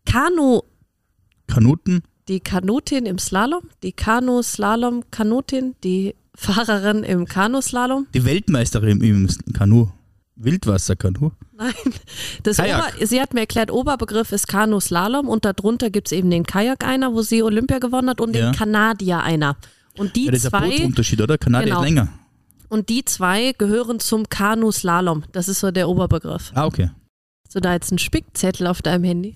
Kanuten. Die Kanutin im Slalom, die Kanu-Slalom-Kanutin, die Fahrerin im Kanuslalom. Die Weltmeisterin im Kanu. Wildwasser-Kanu. Nein, sie hat mir erklärt, Oberbegriff ist Kanu-Slalom und darunter gibt es eben den Kajak-Einer, wo sie Olympia gewonnen hat und den Kanadier-Einer. Und die das ist ein Bootunterschied, oder? Kanadier ist länger. Und die zwei gehören zum Kanu-Slalom. Das ist so der Oberbegriff. Ah, okay. Hast du da jetzt einen Spickzettel auf deinem Handy?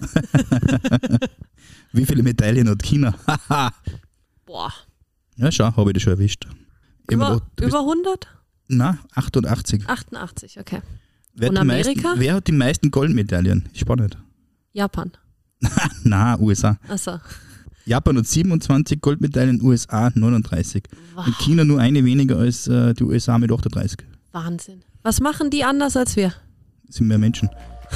Wie viele Medaillen hat China? Boah. Ja, schau, habe ich das schon erwischt. Über 100? Nein, 88. 88, okay. Wer und Amerika? Wer hat die meisten Goldmedaillen? Spannend. Japan. Nein, USA. Achso. Japan hat 27 Goldmedaillen, USA 39. Wow. Und China nur eine weniger als die USA mit 38. Wahnsinn. Was machen die anders als wir? Das sind mehr Menschen.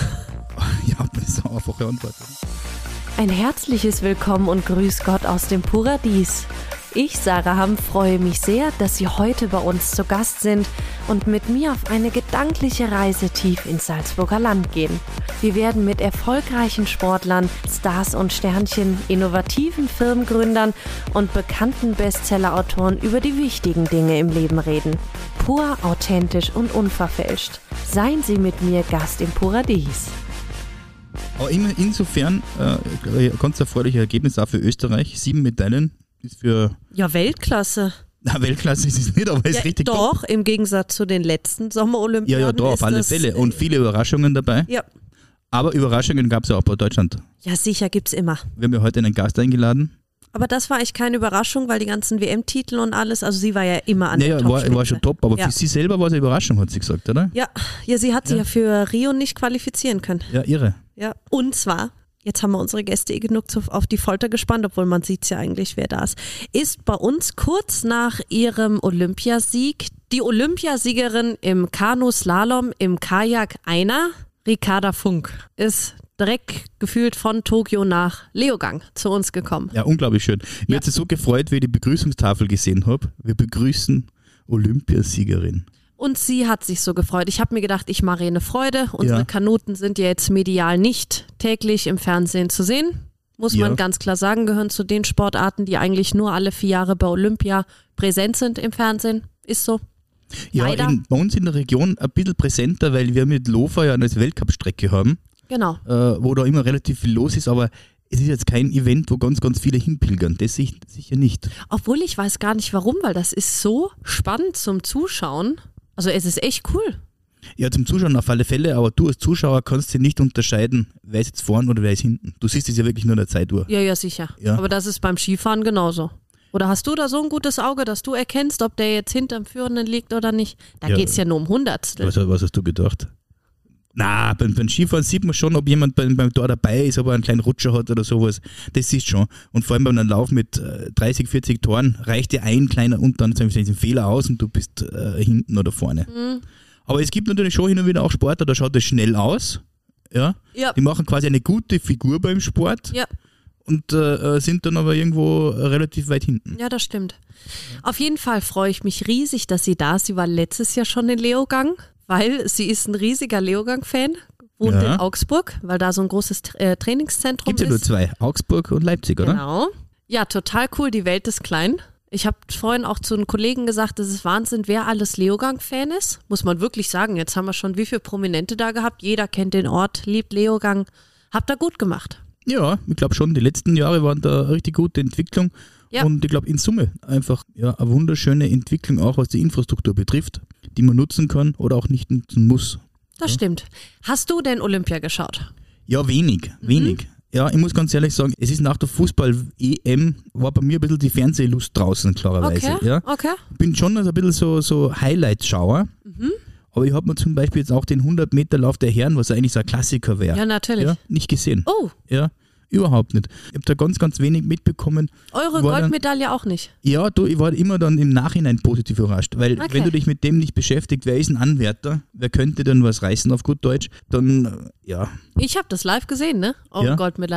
Japan ist eine einfache Antwort. Ein herzliches Willkommen und Grüß Gott aus dem Paradies. Ich, Sarah Hamm, freue mich sehr, dass Sie heute bei uns zu Gast sind und mit mir auf eine gedankliche Reise tief ins Salzburger Land gehen. Wir werden mit erfolgreichen Sportlern, Stars und Sternchen, innovativen Firmengründern und bekannten Bestsellerautoren über die wichtigen Dinge im Leben reden. Pur, authentisch und unverfälscht. Seien Sie mit mir Gast im Paradies. Aber insofern ganz erfreuliche Ergebnisse auch für Österreich. 7 Medaillen ist für... Ja, Weltklasse. Na, Weltklasse ist es nicht, aber es ist richtig doch, top. Im Gegensatz zu den letzten Sommerolympiaden. Ja, da auf alle Fälle. Und viele Überraschungen dabei. Ja. Aber Überraschungen gab es ja auch bei Deutschland. Ja, sicher gibt's immer. Wir haben ja heute einen Gast eingeladen. Aber das war eigentlich keine Überraschung, weil die ganzen WM-Titel und alles, also sie war ja immer an der Top-Spitze. Naja, war schon top, aber für sie selber war es eine Überraschung, hat sie gesagt, oder? Ja, sie hat sich ja für Rio nicht qualifizieren können. Ja, irre. Ja, und zwar, jetzt haben wir unsere Gäste genug auf die Folter gespannt, obwohl man sieht ja eigentlich, wer da ist bei uns kurz nach ihrem Olympiasieg die Olympiasiegerin im Kanu-Slalom, im Kajak Einer, Ricarda Funk, ist direkt gefühlt von Tokio nach Leogang zu uns gekommen. Ja, unglaublich schön. Mir hat es so gefreut, wie ich die Begrüßungstafel gesehen habe. Wir begrüßen Olympiasiegerin. Und sie hat sich so gefreut. Ich habe mir gedacht, ich mache ihr eine Freude. Unsere Kanuten sind ja jetzt medial nicht täglich im Fernsehen zu sehen. Muss man ganz klar sagen, gehören zu den Sportarten, die eigentlich nur alle 4 Jahre bei Olympia präsent sind im Fernsehen. Ist so. Ja, bei uns in der Region ein bisschen präsenter, weil wir mit Lofa ja eine Weltcup-Strecke haben. Genau. Wo da immer relativ viel los ist, aber es ist jetzt kein Event, wo ganz, ganz viele hinpilgern. Das sicher nicht. Obwohl ich weiß gar nicht warum, weil das ist so spannend zum Zuschauen. Also es ist echt cool. Ja, zum Zuschauen auf alle Fälle, aber du als Zuschauer kannst dir nicht unterscheiden, wer ist jetzt vorn oder wer ist hinten. Du siehst es ja wirklich nur in der Zeituhr. Ja, sicher. Ja. Aber das ist beim Skifahren genauso. Oder hast du da so ein gutes Auge, dass du erkennst, ob der jetzt hinterm Führenden liegt oder nicht? Da geht es ja nur um Hundertstel. Was hast du gedacht? Na, beim Skifahren sieht man schon, ob jemand beim Tor dabei ist, ob er einen kleinen Rutscher hat oder sowas. Das siehst du schon. Und vor allem bei einem Lauf mit 30, 40 Toren reicht dir ein kleiner und dann ist ein Fehler aus und du bist hinten oder vorne. Mhm. Aber es gibt natürlich schon hin und wieder auch Sportler, da schaut das schnell aus. Ja? Die machen quasi eine gute Figur beim Sport. Ja. Und sind dann aber irgendwo relativ weit hinten. Ja, das stimmt. Auf jeden Fall freue ich mich riesig, dass sie da ist. Sie war letztes Jahr schon in Leogang, weil sie ist ein riesiger Leogang-Fan, wohnt in Augsburg, weil da so ein großes Trainingszentrum ist. Gibt es ja nur 2, Augsburg und Leipzig, oder? Genau. Ja, total cool, die Welt ist klein. Ich habe vorhin auch zu einem Kollegen gesagt, das ist Wahnsinn, wer alles Leogang-Fan ist. Muss man wirklich sagen, jetzt haben wir schon wie viele Prominente da gehabt. Jeder kennt den Ort, liebt Leogang. Habt ihr gut gemacht. Ja, ich glaube schon, die letzten Jahre waren da eine richtig gute Entwicklung und ich glaube in Summe einfach eine wunderschöne Entwicklung auch was die Infrastruktur betrifft, die man nutzen kann oder auch nicht nutzen muss. Das stimmt. Hast du denn Olympia geschaut? Ja, wenig. Ja, ich muss ganz ehrlich sagen, es ist nach der Fußball-EM war bei mir ein bisschen die Fernsehlust draußen, klarerweise. Okay. Ich bin schon ein bisschen so Highlight-Schauer. Aber ich habe mir zum Beispiel jetzt auch den 100-Meter-Lauf der Herren, was eigentlich so ein Klassiker wäre. Ja, natürlich. Ja, nicht gesehen. Oh. Ja, überhaupt nicht. Ich habe da ganz, ganz wenig mitbekommen. Eure Goldmedaille auch nicht? Ja, ich war immer dann im Nachhinein positiv überrascht. Weil wenn du dich mit dem nicht beschäftigt, wer ist ein Anwärter, wer könnte denn was reißen auf gut Deutsch, dann Ich habe das live gesehen, ne? Eure Goldmedaille.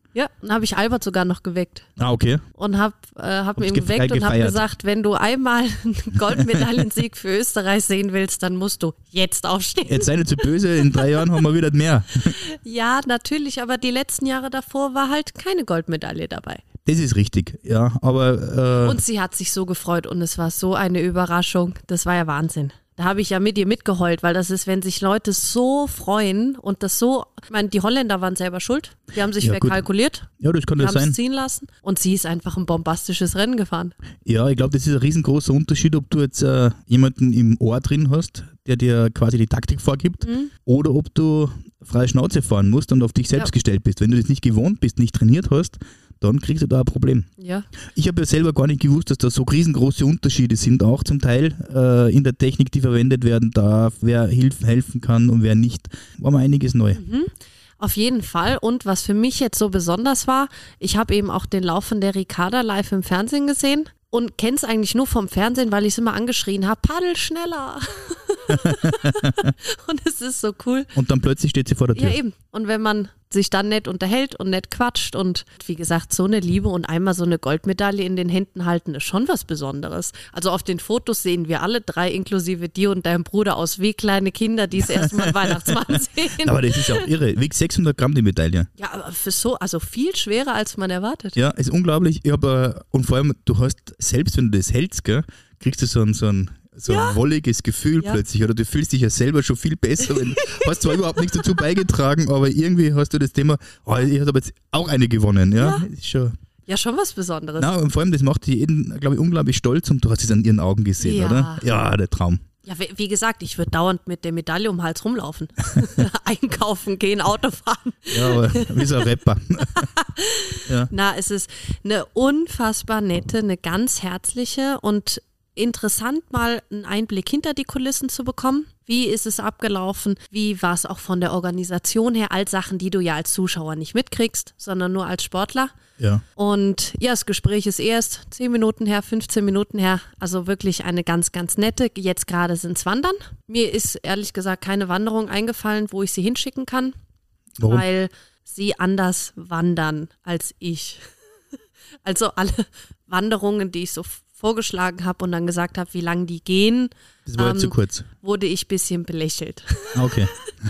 Ja, dann habe ich Albert sogar noch geweckt. Ah, okay. Und hab ihn geweckt und habe gesagt, wenn du einmal einen Goldmedaillensieg für Österreich sehen willst, dann musst du jetzt aufstehen. Jetzt sei nicht zu böse, in 3 Jahren haben wir wieder mehr. Ja, natürlich, aber die letzten Jahre davor war halt keine Goldmedaille dabei. Das ist richtig, ja, aber... Und sie hat sich so gefreut und es war so eine Überraschung, das war ja Wahnsinn. Da habe ich ja mit ihr mitgeheult, weil das ist, wenn sich Leute so freuen und das so, ich meine, die Holländer waren selber schuld, die haben sich verkalkuliert, ja, das kann das haben sein. es ziehen lassen und sie ist einfach ein bombastisches Rennen gefahren. Ja, ich glaube, das ist ein riesengroßer Unterschied, ob du jetzt jemanden im Ohr drin hast, der dir quasi die Taktik vorgibt, oder ob du freie Schnauze fahren musst und auf dich selbst gestellt bist. Wenn du das nicht gewohnt bist, nicht trainiert hast, dann kriegst du da ein Problem. Ja. Ich habe ja selber gar nicht gewusst, dass da so riesengroße Unterschiede sind, auch zum Teil in der Technik, die verwendet werden darf, wer helfen kann und wer nicht. War mal einiges neu. Auf jeden Fall. Und was für mich jetzt so besonders war, ich habe eben auch den Lauf von der Ricarda live im Fernsehen gesehen und kenne es eigentlich nur vom Fernsehen, weil ich es immer angeschrien habe, paddel schneller. Und es ist so cool. Und dann plötzlich steht sie vor der Tür. Ja, eben. Und wenn man sich dann nett unterhält und nett quatscht und wie gesagt, so eine Liebe und einmal so eine Goldmedaille in den Händen halten, ist schon was Besonderes. Also auf den Fotos sehen wir alle 3, inklusive dir und deinem Bruder, aus wie kleine Kinder, die es erstmal Weihnachtsmann sehen. Aber das ist ja auch irre. Wiegt 600 Gramm die Medaille. Ja, aber für so, also viel schwerer, als man erwartet. Ja, ist unglaublich. Und vor allem, du hast, selbst wenn du das hältst, gell, kriegst du so ein wolliges Gefühl plötzlich, oder du fühlst dich ja selber schon viel besser, hast zwar überhaupt nichts dazu beigetragen, aber irgendwie hast du das Thema, ich habe jetzt auch eine gewonnen, ja. Ist schon was Besonderes. Na, und vor allem, das macht dich jeden, glaube ich, unglaublich stolz und du hast es an ihren Augen gesehen, oder? Ja, der Traum. Ja, wie gesagt, ich würde dauernd mit der Medaille um den Hals rumlaufen. Einkaufen gehen, Auto fahren. Ja, aber wie so ein Rapper. Ja. Na, es ist eine unfassbar nette, eine ganz herzliche und interessant, mal einen Einblick hinter die Kulissen zu bekommen. Wie ist es abgelaufen? Wie war es auch von der Organisation her? All Sachen, die du ja als Zuschauer nicht mitkriegst, sondern nur als Sportler. Ja. Und ja, das Gespräch ist erst 10 Minuten her, 15 Minuten her. Also wirklich eine ganz, ganz nette. Jetzt gerade sind es Wandern. Mir ist ehrlich gesagt keine Wanderung eingefallen, wo ich sie hinschicken kann. Warum? Weil sie anders wandern als ich. Also alle Wanderungen, die ich so vorgeschlagen habe und dann gesagt habe, wie lange die gehen, das war zu kurz. Wurde ich ein bisschen belächelt. Okay.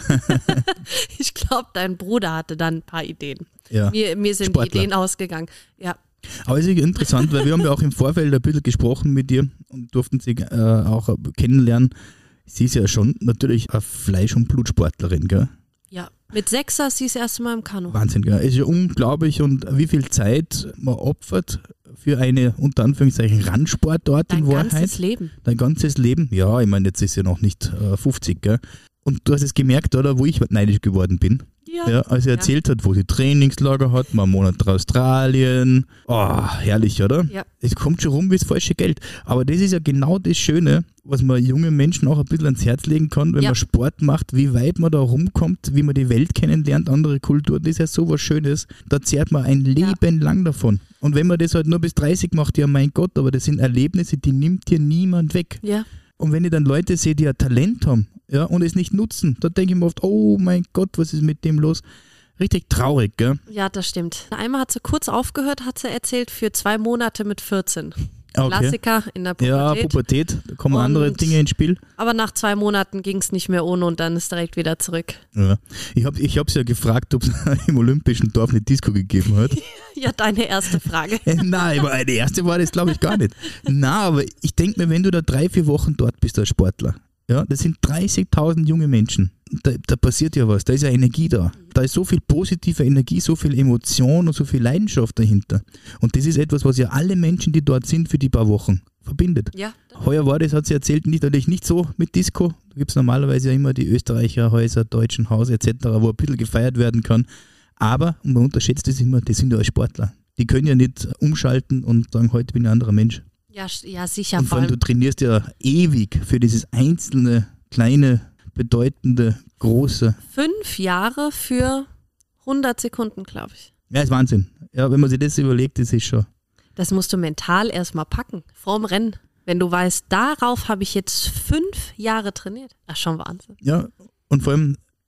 Ich glaube, dein Bruder hatte dann ein paar Ideen. Ja. Mir sind Sportler. die Ideen ausgegangen. Ja. Aber es ist interessant, weil wir haben ja auch im Vorfeld ein bisschen gesprochen mit dir und durften sie auch kennenlernen. Sie ist ja schon natürlich eine Fleisch- und Blutsportlerin, gell? Ja, mit 6 saß sie das erste Mal im Kanu. Wahnsinn, gell? Es ist ja unglaublich, und wie viel Zeit man opfert für eine, unter Anführungszeichen, Randsportart in Wahrheit. Dein ganzes Leben. Dein ganzes Leben. Ja, ich meine, jetzt ist ja noch nicht 50, gell? Und du hast es gemerkt, oder, wo ich neidisch geworden bin. Ja, als er erzählt hat, wo sie Trainingslager hat, mal einen Monat in Australien. Oh, herrlich, oder? Ja. Es kommt schon rum wie das falsche Geld. Aber das ist ja genau das Schöne, was man jungen Menschen auch ein bisschen ans Herz legen kann, wenn man Sport macht, wie weit man da rumkommt, wie man die Welt kennenlernt, andere Kulturen. Das ist ja so was Schönes. Da zehrt man ein Leben lang davon. Und wenn man das halt nur bis 30 macht, ja mein Gott, aber das sind Erlebnisse, die nimmt dir niemand weg. Ja. Und wenn ich dann Leute sehe, die ein Talent haben, ja, und es nicht nutzen, da denke ich mir oft, oh mein Gott, was ist mit dem los? Richtig traurig, gell? Ja, das stimmt. Einmal hat sie kurz aufgehört, hat sie erzählt, für 2 Monate mit 14. Okay. Klassiker in der Pubertät. Ja, Pubertät, da kommen andere Dinge ins Spiel. Aber nach 2 Monaten ging es nicht mehr ohne und dann ist direkt wieder zurück. Ja. Ich habe sie ja gefragt, ob es im Olympischen Dorf eine Disco gegeben hat. Ja, deine erste Frage. Nein, aber die erste war das, glaube ich, gar nicht. Nein, aber ich denke mir, wenn du da 3-4 Wochen dort bist als Sportler, ja, das sind 30.000 junge Menschen. Da passiert ja was, da ist ja Energie da. Da ist so viel positive Energie, so viel Emotion und so viel Leidenschaft dahinter. Und das ist etwas, was ja alle Menschen, die dort sind, für die paar Wochen verbindet. Ja. Heuer war das, hat sie erzählt, natürlich nicht so mit Disco. Da gibt es normalerweise ja immer die Österreicherhäuser, Deutschen Haus etc., wo ein bisschen gefeiert werden kann. Aber, und man unterschätzt das immer, das sind ja Sportler. Die können ja nicht umschalten und sagen, heute bin ich ein anderer Mensch. Ja, sicher. Und vor allem, du trainierst ja ewig für dieses einzelne, kleine, bedeutende, große. 5 Jahre für 100 Sekunden, glaube ich. Ja, ist Wahnsinn. Ja, wenn man sich das überlegt, das ist schon. Das musst du mental erstmal packen, vorm Rennen. Wenn du weißt, darauf habe ich jetzt 5 Jahre trainiert. Das ist schon Wahnsinn. Ja, und vor allem,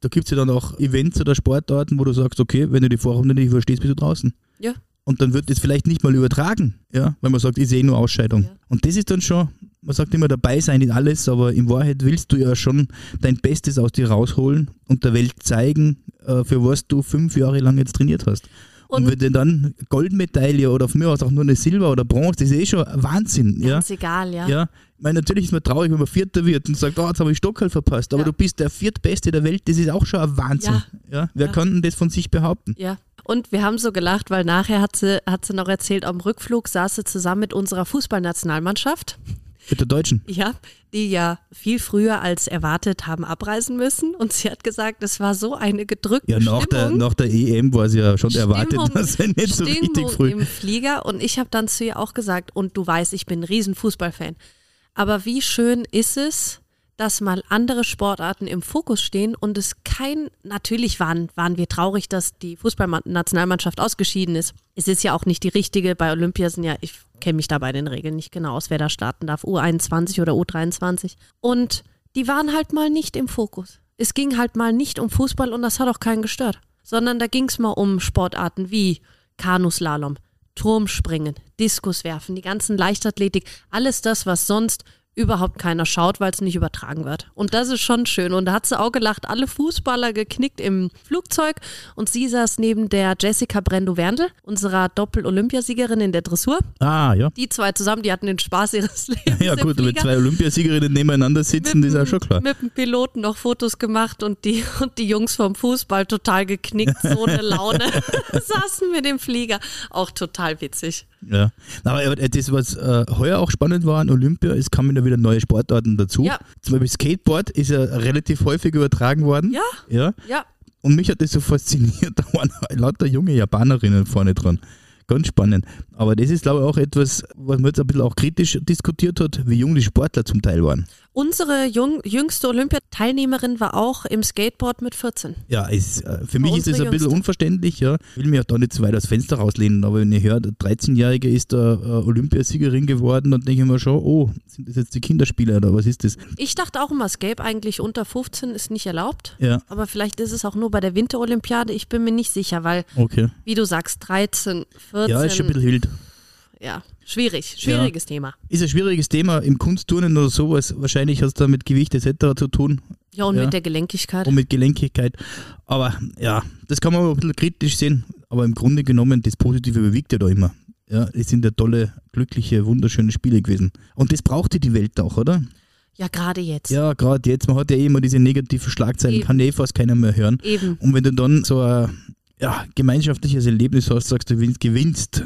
Da gibt es ja dann auch Events oder Sportarten, wo du sagst, okay, wenn du die Vorrunde nicht überstehst, bist du draußen. Ja. Und dann wird das vielleicht nicht mal übertragen, ja, weil man sagt, ich sehe nur Ausscheidung. Ja. Und das ist dann schon, man sagt immer, dabei sein in alles, aber in Wahrheit willst du ja schon dein Bestes aus dir rausholen und der Welt zeigen, für was du 5 Jahre lang jetzt trainiert hast. Und wenn du dann Goldmedaille oder von mir aus auch nur eine Silber oder Bronze, das ist eh schon Wahnsinn. Ganz egal, ja. Ja. Ich meine, natürlich ist man traurig, wenn man Vierter wird und sagt, jetzt habe ich Stockerl verpasst, aber du bist der Viertbeste der Welt, das ist auch schon ein Wahnsinn. Ja. Wer kann denn das von sich behaupten? Ja. Und wir haben so gelacht, weil nachher hat sie noch erzählt, am Rückflug saß sie zusammen mit unserer Fußballnationalmannschaft. Mit der Deutschen? Ja, die ja viel früher als erwartet haben abreisen müssen. Und sie hat gesagt, es war so eine gedrückte Stimmung. Nach der EM war es ja schon erwartet, dass er nicht so richtig früh... im Flieger. Und ich habe dann zu ihr auch gesagt, und du weißt, ich bin ein riesen Fußballfan. Aber wie schön ist es, dass mal andere Sportarten im Fokus stehen und natürlich waren wir traurig, dass die Fußballnationalmannschaft ausgeschieden ist. Es ist ja auch nicht die richtige, bei Olympia ich kenne mich da bei den Regeln nicht genau aus, wer da starten darf, U21 oder U23. Und die waren halt mal nicht im Fokus. Es ging halt mal nicht um Fußball und das hat auch keinen gestört, sondern da ging es mal um Sportarten wie Kanuslalom, Turmspringen, Diskuswerfen, die ganzen Leichtathletik, alles das, was sonst überhaupt keiner schaut, weil es nicht übertragen wird. Und das ist schon schön. Und da hat sie auch gelacht, alle Fußballer geknickt im Flugzeug und sie saß neben der Jessica Brendo-Werndl, unserer Doppel-Olympiasiegerin in der Dressur. Ah, ja. Die zwei zusammen, die hatten den Spaß ihres Lebens. Ja gut, wenn 2 Olympiasiegerinnen nebeneinander sitzen, das ist auch schon klar. Mit dem Piloten noch Fotos gemacht und die Jungs vom Fußball total geknickt, so eine Laune. Saßen mit dem Flieger. Auch total witzig. Ja, aber das, was heuer auch spannend war an Olympia, es kamen ja wieder neue Sportarten dazu. Ja. Zum Beispiel Skateboard ist ja relativ häufig übertragen worden. Ja. Und mich hat das so fasziniert, da waren lauter junge Japanerinnen vorne dran. Ganz spannend. Aber das ist, glaube ich, auch etwas, was man jetzt ein bisschen auch kritisch diskutiert hat, wie jung die Sportler zum Teil waren. Unsere jüngste Olympiateilnehmerin war auch im Skateboard mit 14. Ja, für mich ist es ein bisschen unverständlich. Ja. Ich will mich auch da nicht zu weit aus Fenster rauslehnen, aber wenn ich höre, der 13-Jährige ist da Olympiasiegerin geworden, dann denke ich mir schon, sind das jetzt die Kinderspiele oder was ist das? Ich dachte auch immer, Skate eigentlich unter 15 ist nicht erlaubt. Ja. Aber vielleicht ist es auch nur bei der Winterolympiade. Ich bin mir nicht sicher, weil, wie du sagst, 13, 14. Ja, ist schon ein bisschen wild. Ja, schwieriges Thema. Ist ein schwieriges Thema im Kunstturnen oder sowas. Wahrscheinlich hat es da mit Gewicht etc. zu tun. Ja, und mit der Gelenkigkeit. Und mit Gelenkigkeit. Aber ja, das kann man ein bisschen kritisch sehen. Aber im Grunde genommen, das Positive überwiegt ja da immer. Ja, es sind ja tolle, glückliche, wunderschöne Spiele gewesen. Und das brauchte die Welt auch, oder? Ja, gerade jetzt. Ja, gerade jetzt. Man hat ja immer diese negativen Schlagzeilen, kann ja fast keiner mehr hören. Eben. Und wenn du dann so ein gemeinschaftliches Erlebnis hast, sagst du, gewinnst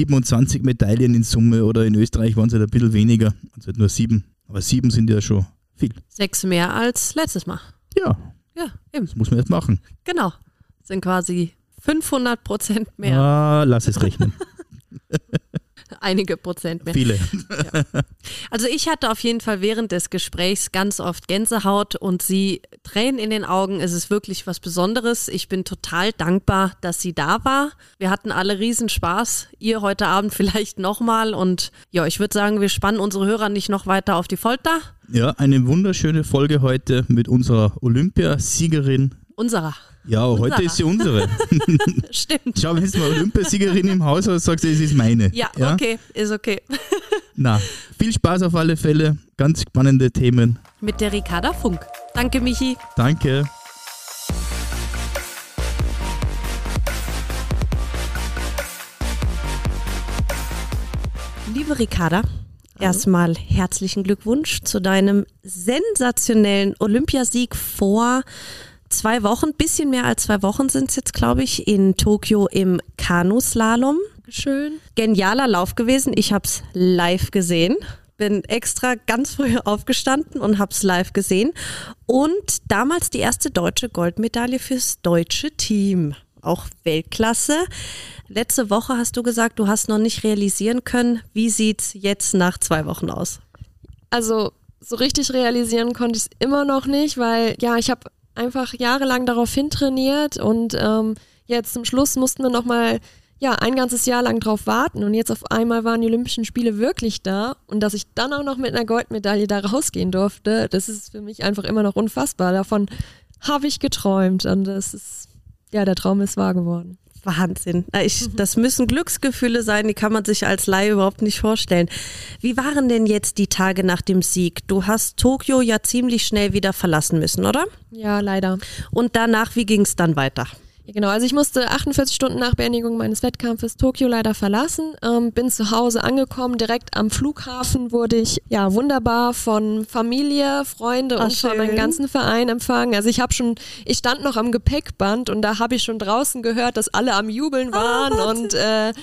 27 Medaillen in Summe oder in Österreich waren es halt ein bisschen weniger, also halt nur 7. Aber 7 sind ja schon viel. 6 mehr als letztes Mal. Ja. Ja, eben. Das muss man jetzt machen. Genau. Das sind quasi 500% mehr. Ah, lass es rechnen. Einige Prozent mehr. Viele. Ja. Also ich hatte auf jeden Fall während des Gesprächs ganz oft Gänsehaut und sie Tränen in den Augen. Es ist wirklich was Besonderes. Ich bin total dankbar, dass sie da war. Wir hatten alle riesen Spaß. Ihr heute Abend vielleicht nochmal. Und ja, ich würde sagen, wir spannen unsere Hörer nicht noch weiter auf die Folter. Ja, eine wunderschöne Folge heute mit unserer Olympiasiegerin. Ja, heute ist sie unsere. Stimmt. Schau, wenn du mal Olympiasiegerin im Haus hast, sagst du, es ist meine. Ja, okay, ist okay. Na, viel Spaß auf alle Fälle. Ganz spannende Themen. Mit der Ricarda Funk. Danke, Michi. Danke. Liebe Ricarda, erstmal herzlichen Glückwunsch zu deinem sensationellen Olympiasieg vor 2 Wochen, bisschen mehr als 2 Wochen sind es jetzt, glaube ich, in Tokio im Kanuslalom. Schön. Genialer Lauf gewesen. Ich habe es live gesehen. Bin extra ganz früh aufgestanden und habe es live gesehen. Und damals die erste deutsche Goldmedaille fürs deutsche Team. Auch Weltklasse. Letzte Woche hast du gesagt, du hast noch nicht realisieren können. Wie sieht es jetzt nach 2 Wochen aus? Also so richtig realisieren konnte ich es immer noch nicht, weil ich habe einfach jahrelang darauf hintrainiert und jetzt zum Schluss mussten wir nochmal ein ganzes Jahr lang drauf warten und jetzt auf einmal waren die Olympischen Spiele wirklich da und dass ich dann auch noch mit einer Goldmedaille da rausgehen durfte, das ist für mich einfach immer noch unfassbar. Davon habe ich geträumt und der Traum ist wahr geworden. Wahnsinn. Das müssen Glücksgefühle sein, die kann man sich als Laie überhaupt nicht vorstellen. Wie waren denn jetzt die Tage nach dem Sieg? Du hast Tokio ja ziemlich schnell wieder verlassen müssen, oder? Ja, leider. Und danach, wie ging es dann weiter? Ja, genau, also ich musste 48 Stunden nach Beendigung meines Wettkampfes Tokio leider verlassen, bin zu Hause angekommen, direkt am Flughafen wurde ich wunderbar von Familie, Freunde und von meinem ganzen Verein empfangen. Also ich stand noch am Gepäckband und da habe ich schon draußen gehört, dass alle am Jubeln waren und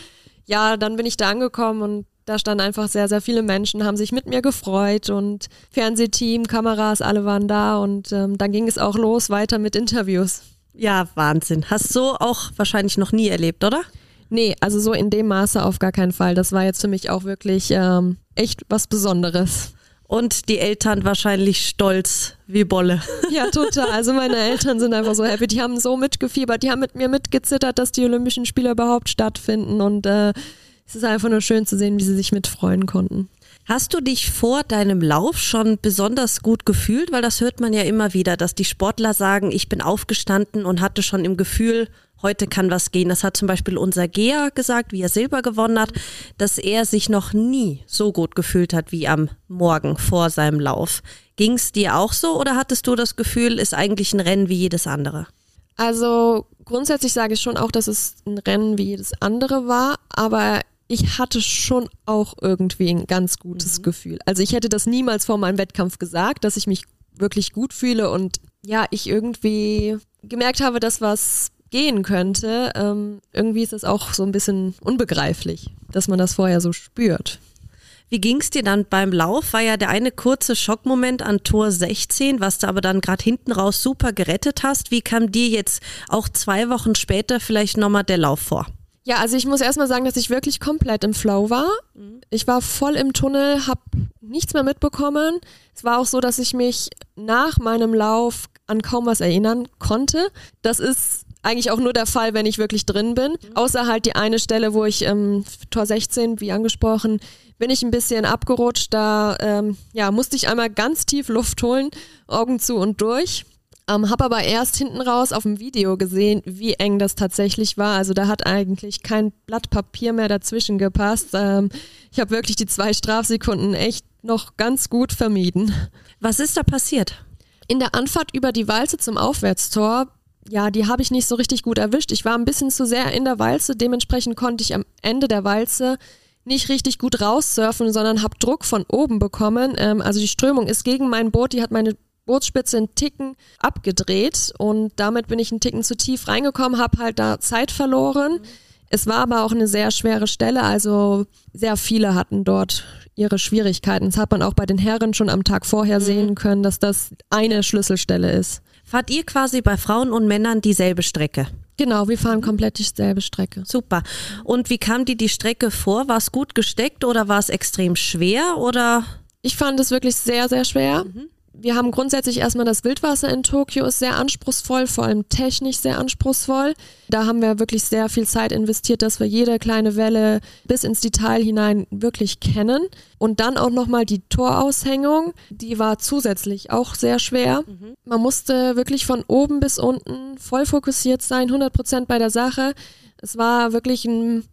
dann bin ich da angekommen und da standen einfach sehr, sehr viele Menschen, haben sich mit mir gefreut und Fernsehteam, Kameras, alle waren da und dann ging es auch los weiter mit Interviews. Ja, Wahnsinn. Hast du auch wahrscheinlich noch nie erlebt, oder? Nee, also so in dem Maße auf gar keinen Fall. Das war jetzt für mich auch wirklich echt was Besonderes. Und die Eltern wahrscheinlich stolz wie Bolle. Ja, total. Also meine Eltern sind einfach so happy. Die haben so mitgefiebert, die haben mit mir mitgezittert, dass die Olympischen Spiele überhaupt stattfinden. Und es ist einfach nur schön zu sehen, wie sie sich mitfreuen konnten. Hast du dich vor deinem Lauf schon besonders gut gefühlt? Weil das hört man ja immer wieder, dass die Sportler sagen, ich bin aufgestanden und hatte schon im Gefühl, heute kann was gehen. Das hat zum Beispiel unser Geher gesagt, wie er Silber gewonnen hat, dass er sich noch nie so gut gefühlt hat wie am Morgen vor seinem Lauf. Ging es dir auch so oder hattest du das Gefühl, ist eigentlich ein Rennen wie jedes andere? Also grundsätzlich sage ich schon auch, dass es ein Rennen wie jedes andere war, aber ich hatte schon auch irgendwie ein ganz gutes Gefühl. Also ich hätte das niemals vor meinem Wettkampf gesagt, dass ich mich wirklich gut fühle und ich irgendwie gemerkt habe, dass was gehen könnte. Irgendwie ist es auch so ein bisschen unbegreiflich, dass man das vorher so spürt. Wie ging es dir dann beim Lauf? War ja der eine kurze Schockmoment an Tor 16, was du aber dann gerade hinten raus super gerettet hast. Wie kam dir jetzt auch 2 Wochen später vielleicht nochmal der Lauf vor? Ja, also ich muss erstmal sagen, dass ich wirklich komplett im Flow war. Ich war voll im Tunnel, habe nichts mehr mitbekommen. Es war auch so, dass ich mich nach meinem Lauf an kaum was erinnern konnte. Das ist eigentlich auch nur der Fall, wenn ich wirklich drin bin. Außer halt die eine Stelle, wo ich Tor 16, wie angesprochen, bin ich ein bisschen abgerutscht. Da musste ich einmal ganz tief Luft holen, Augen zu und durch. Habe aber erst hinten raus auf dem Video gesehen, wie eng das tatsächlich war. Also da hat eigentlich kein Blatt Papier mehr dazwischen gepasst. Ich habe wirklich die 2 Strafsekunden echt noch ganz gut vermieden. Was ist da passiert? In der Anfahrt über die Walze zum Aufwärtstor, die habe ich nicht so richtig gut erwischt. Ich war ein bisschen zu sehr in der Walze. Dementsprechend konnte ich am Ende der Walze nicht richtig gut raussurfen, sondern habe Druck von oben bekommen. Also die Strömung ist gegen mein Boot, die hat meine Bootsspitze einen Ticken abgedreht und damit bin ich einen Ticken zu tief reingekommen, habe halt da Zeit verloren. Es war aber auch eine sehr schwere Stelle, also sehr viele hatten dort ihre Schwierigkeiten. Das hat man auch bei den Herren schon am Tag vorher sehen können, dass das eine Schlüsselstelle ist. Fahrt ihr quasi bei Frauen und Männern dieselbe Strecke? Genau, wir fahren komplett dieselbe Strecke. Super. Und wie kam dir die Strecke vor? War es gut gesteckt oder war es extrem schwer? Oder? Ich fand es wirklich sehr, sehr schwer. Wir haben grundsätzlich erstmal das Wildwasser in Tokio ist sehr anspruchsvoll, vor allem technisch sehr anspruchsvoll. Da haben wir wirklich sehr viel Zeit investiert, dass wir jede kleine Welle bis ins Detail hinein wirklich kennen. Und dann auch nochmal die Toraushängung, die war zusätzlich auch sehr schwer. Man musste wirklich von oben bis unten voll fokussiert sein, 100% bei der Sache. Es war wirklich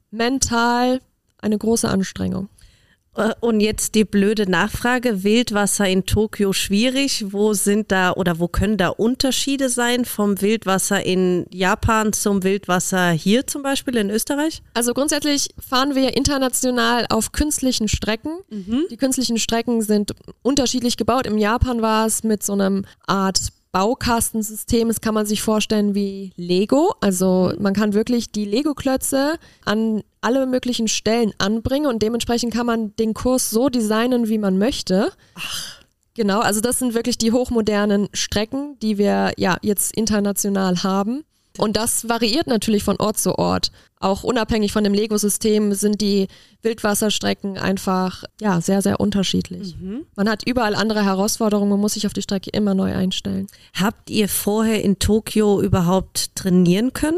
mental eine große Anstrengung. Und jetzt die blöde Nachfrage, Wildwasser in Tokio schwierig, wo können da Unterschiede sein vom Wildwasser in Japan zum Wildwasser hier zum Beispiel in Österreich? Also grundsätzlich fahren wir international auf künstlichen Strecken. Die künstlichen Strecken sind unterschiedlich gebaut. Im Japan war es mit so einem Art Baukastensystem, das kann man sich vorstellen wie Lego. Also man kann wirklich die Lego-Klötze an alle möglichen Stellen anbringen und dementsprechend kann man den Kurs so designen, wie man möchte. Ach. Genau, also das sind wirklich die hochmodernen Strecken, die wir jetzt international haben. Und das variiert natürlich von Ort zu Ort. Auch unabhängig von dem Lego-System sind die Wildwasserstrecken einfach sehr, sehr unterschiedlich. Man hat überall andere Herausforderungen, man muss sich auf die Strecke immer neu einstellen. Habt ihr vorher in Tokio überhaupt trainieren können?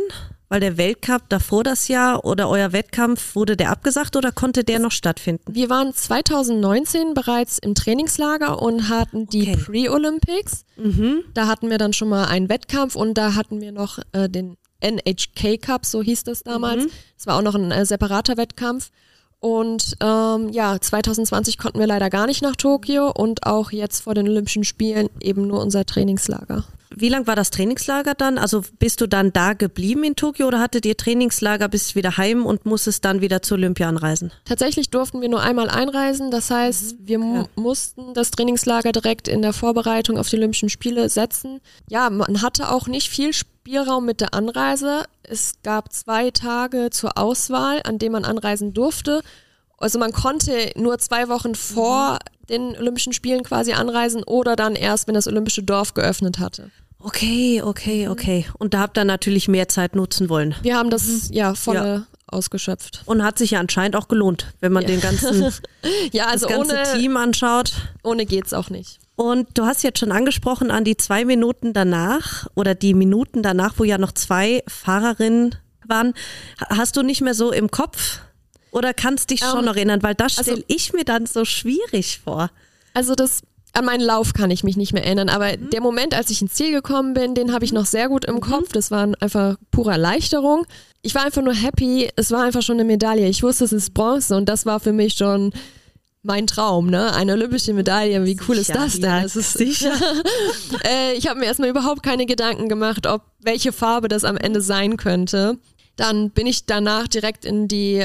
Weil der Weltcup davor das Jahr oder euer Wettkampf, wurde der abgesagt oder konnte der noch stattfinden? Wir waren 2019 bereits im Trainingslager und hatten die Pre-Olympics. Da hatten wir dann schon mal einen Wettkampf und da hatten wir noch den NHK Cup, so hieß das damals. Das war auch noch ein separater Wettkampf. Und 2020 konnten wir leider gar nicht nach Tokio und auch jetzt vor den Olympischen Spielen eben nur unser Trainingslager. Wie lang war das Trainingslager dann? Also bist du dann da geblieben in Tokio oder hattet ihr Trainingslager, bist wieder heim und musstest dann wieder zur Olympia anreisen? Tatsächlich durften wir nur einmal einreisen. Das heißt, wir mussten das Trainingslager direkt in der Vorbereitung auf die Olympischen Spiele setzen. Ja, man hatte auch nicht viel Spielraum mit der Anreise. Es gab 2 Tage zur Auswahl, an denen man anreisen durfte. Also man konnte nur 2 Wochen vor den Olympischen Spielen quasi anreisen oder dann erst, wenn das Olympische Dorf geöffnet hatte. Okay. Und da habt ihr natürlich mehr Zeit nutzen wollen. Wir haben das volle ausgeschöpft. Und hat sich ja anscheinend auch gelohnt, wenn man den ganzen, also das ganze Team anschaut. Ohne geht's auch nicht. Und du hast jetzt schon angesprochen an die 2 Minuten danach oder die Minuten danach, wo ja noch 2 Fahrerinnen waren. Hast du nicht mehr so im Kopf oder kannst dich schon noch erinnern? Weil das stelle ich mir dann so schwierig vor. Also an meinen Lauf kann ich mich nicht mehr erinnern, aber der Moment, als ich ins Ziel gekommen bin, den habe ich noch sehr gut im Kopf. Das war einfach pure Erleichterung. Ich war einfach nur happy. Es war einfach schon eine Medaille. Ich wusste, es ist Bronze und das war für mich schon mein Traum, ne? Eine olympische Medaille. Wie cool ist das denn? Ja, das ist sicher. Ich habe mir erstmal überhaupt keine Gedanken gemacht, welche Farbe das am Ende sein könnte. Dann bin ich danach direkt in die